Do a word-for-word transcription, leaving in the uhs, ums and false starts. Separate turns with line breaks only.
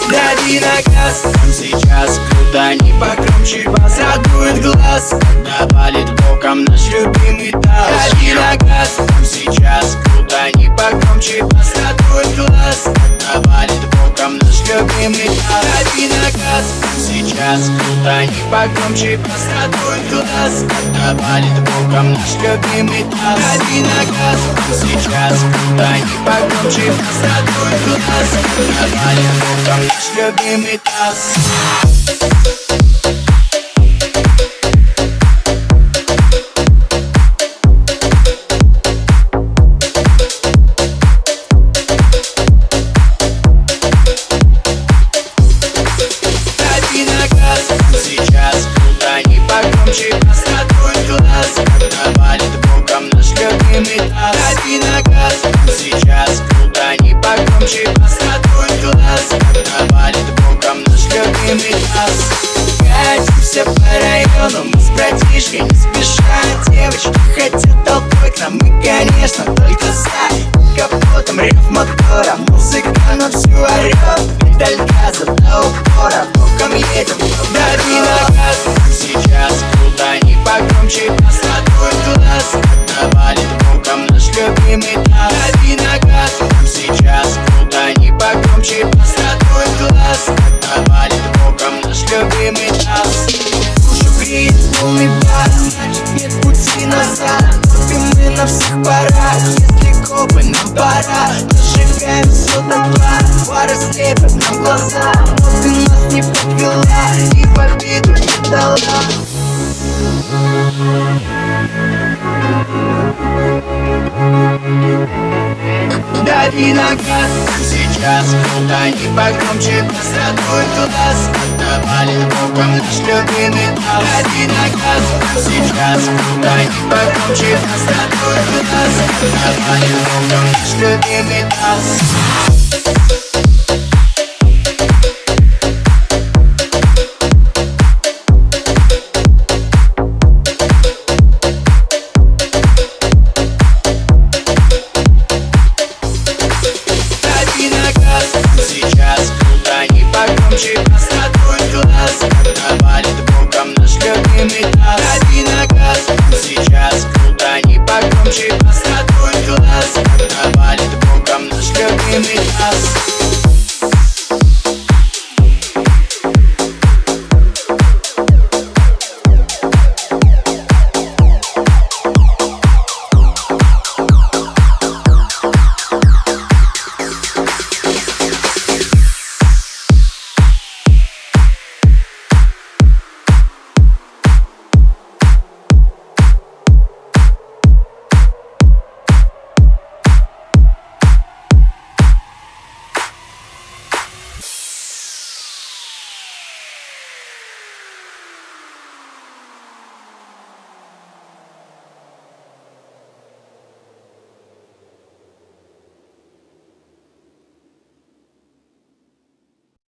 Дави на газ, прям сейчас крутани погромче, бас радует глаз, когда валит боком наш любимый таз. Дави на газ, прям сейчас крутани погромче, бас радует глаз, когда валит боком наш любимый таз. Дави на газ, прям сейчас крутани погромче, бас радует глаз, когда валит боком наш любимый таз. Дави на газ, прям сейчас крутани погромче, бас радует глаз, когда валит боком наш любимый таз. Сейчас крутани погромче, бас радует глаз, когда валит боком наш любимый таз. Дави на газ, сейчас крутани погромче, бас радует глаз, когда валит боком наш любимый таз. Катимся по району, мы с братишкой не спеша. Девочки хотят толпой к нам, мы, конечно, только за. Капотом рев мотора, музыка на всю орёт. Педаль газа до упора, боком едем. Дави на газ, сейчас крутани погромче, бас радует глаз, когда валит боком наш любимый таз. Дави на газ, сейчас крутани погромче, бас радует глаз, когда валит боком наш любимый таз. Душу греет полный бар, значит нет пути назад. Топим мы на всех парах, если копы нам пора. Зажигаем все до дна, фары слепят нам глаза. Но ты нас не подвела и победу не дала. Дави на газ, сейчас крутани погромче, бас радует глаз, когда валит боком наш любимый таз. Дави на газ, сейчас крутани погромче, бас радует глаз, когда валит боком наш любимый таз.